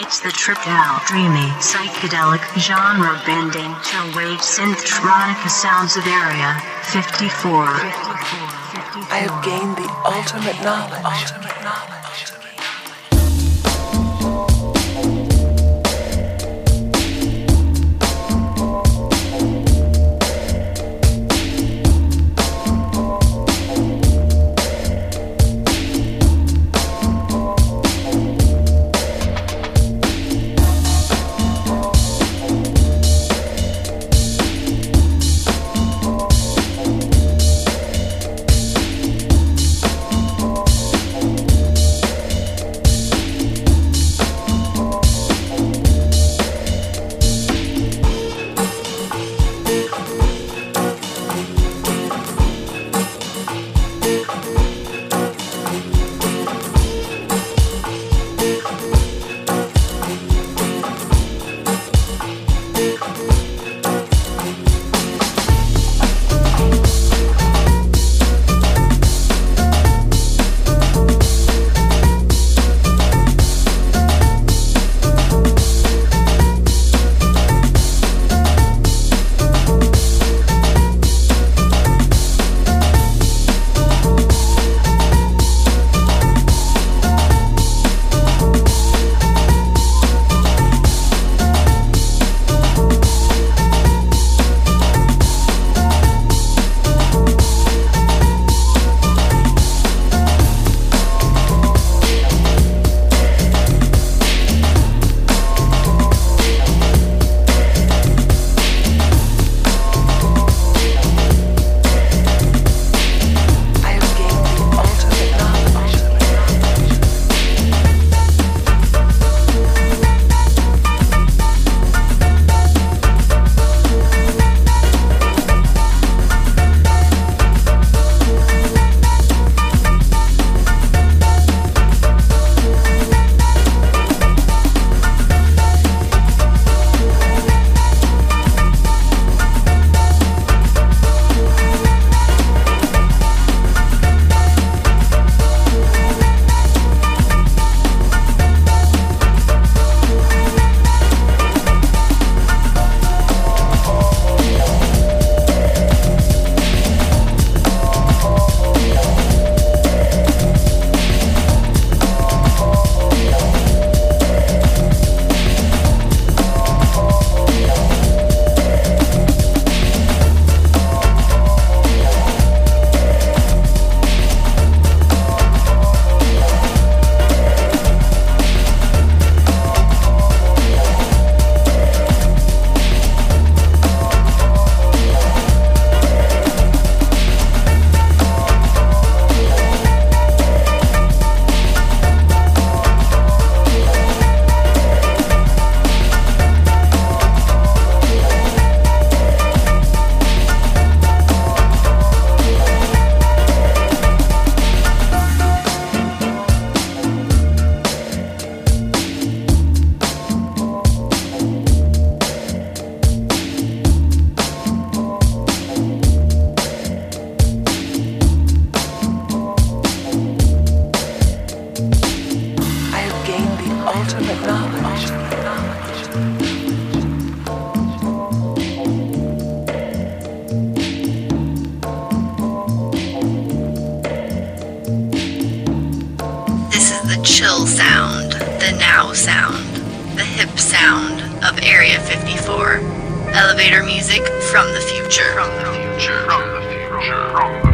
It's the tripped out, dreamy, psychedelic, genre-bending, chill-wave synth-tronica sounds of Area 54. I have gained the ultimate knowledge. chill sound, the now sound, the hip sound of Area 54. Elevator music from the future. From the future. From the future. From the future.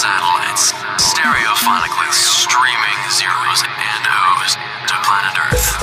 satellites, stereophonically streaming zeros and O's to planet Earth.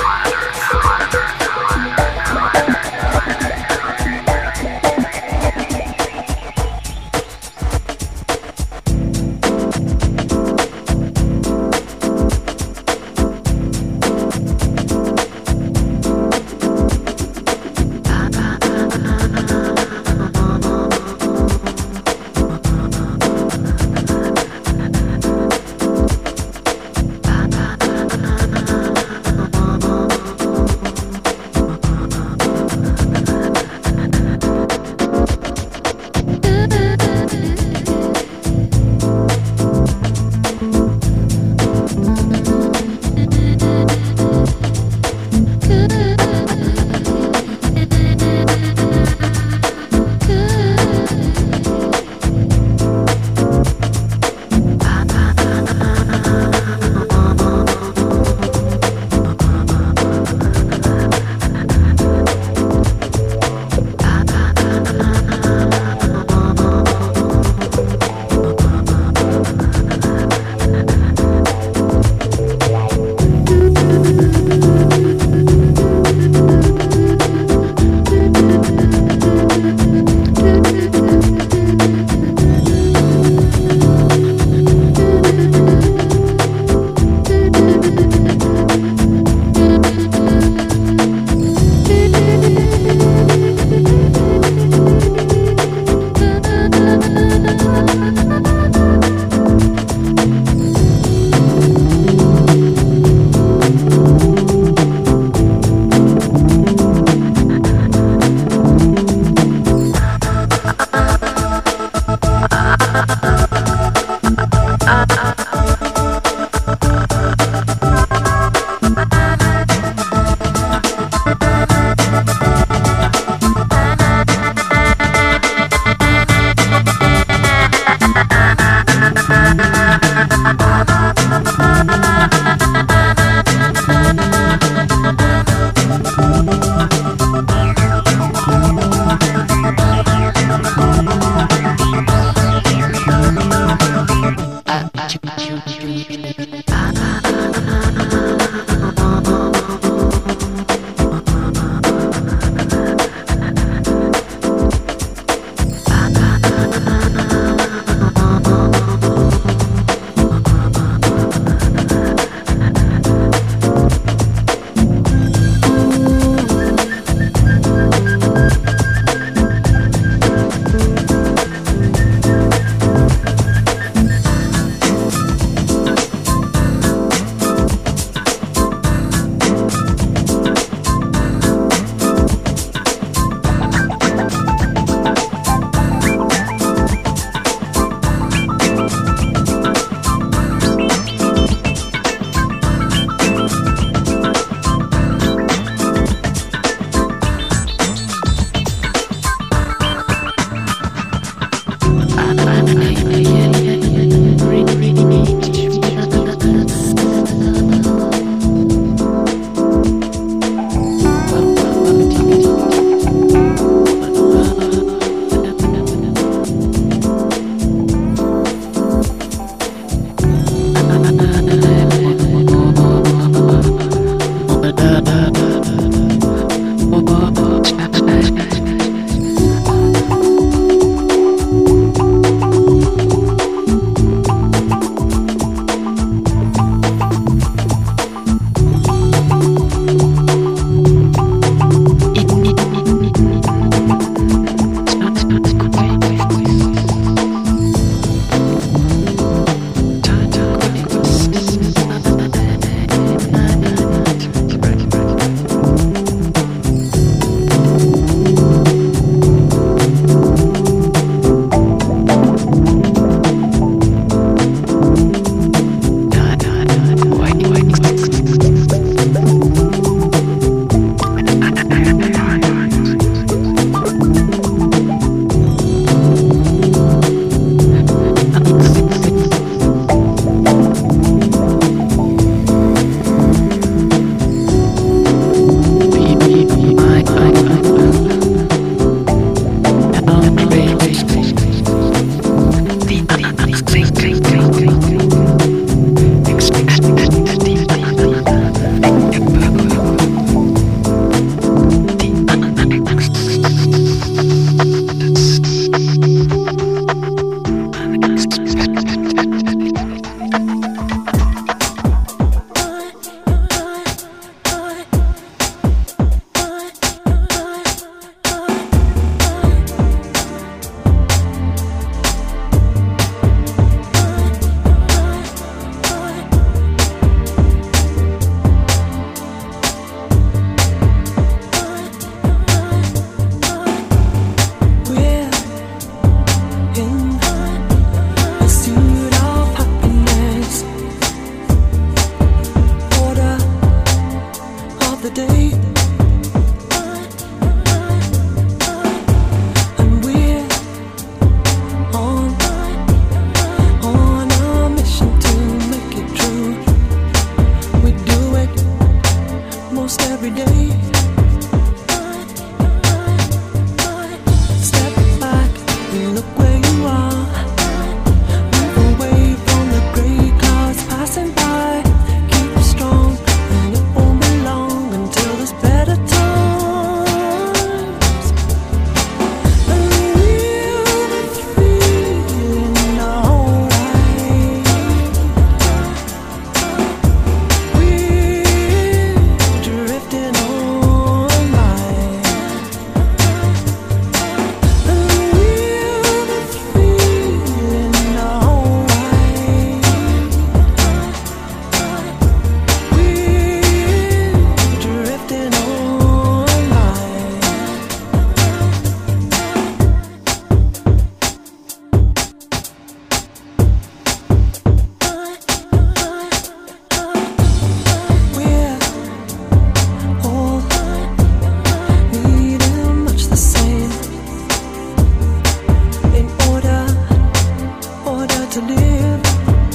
to live.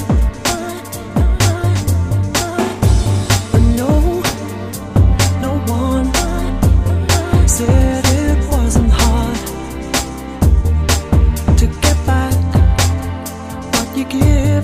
But no one said it wasn't hard to get back what you give.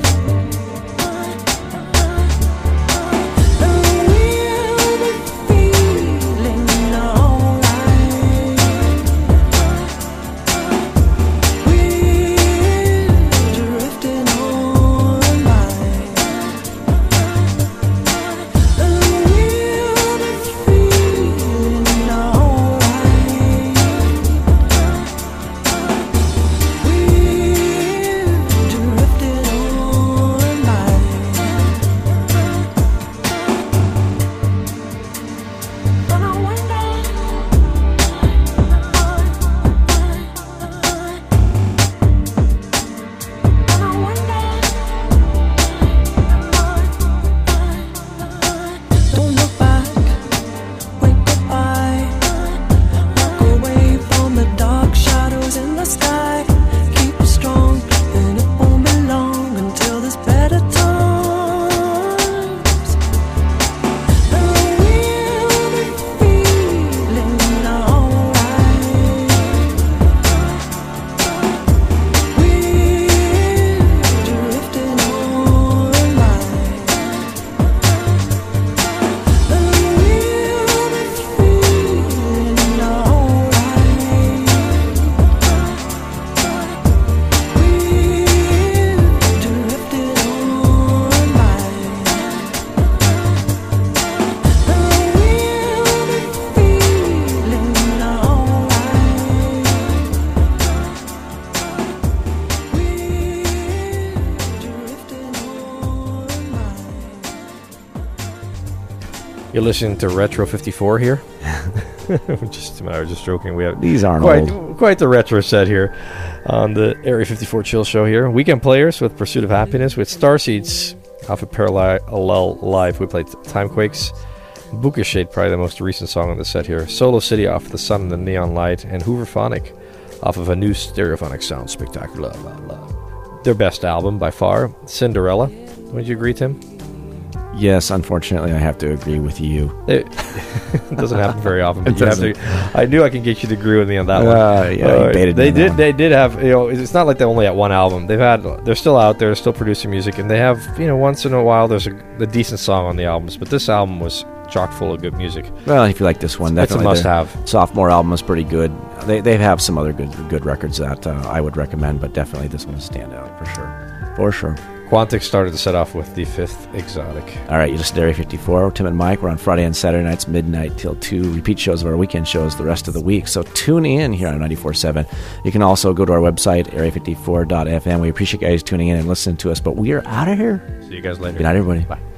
You're listening to Retro 54 here. I was just joking. We have these aren't quite the retro set here on the Area 54 Chill Show here. Weekend Players with Pursuit of Happiness with Starseeds off of Parallel Live. We played Timequakes. Buka Shade, probably the most recent song on the set here. Solo City off The Sun and the Neon Light. And Hooverphonic off of a new Stereophonic Sound Spectacular. Their best album by far, Cinderella. Would you agree, Tim? Yes, unfortunately, I have to agree with you. It doesn't happen very often. But you have to. I knew I could get you to agree with me on that one. Yeah, you baited they did. They did have. It's not like they only had one album. They're still out there, still producing music, and they have. Once in a while, there's a decent song on the albums. But this album was chock full of good music. Well, if you like this one, definitely it's a must-have. Sophomore album was pretty good. They have some other good records that I would recommend, but definitely this one is a standout for sure. For sure. Quantix started to set off with the fifth exotic. All right, you listen to Area 54. Tim and Mike, we're on Friday and Saturday nights, midnight till 2. Repeat shows of our weekend shows the rest of the week. So tune in here on 94.7. You can also go to our website, area54.fm. We appreciate you guys tuning in and listening to us, but we are out of here. See you guys later. Good night, everybody. Bye.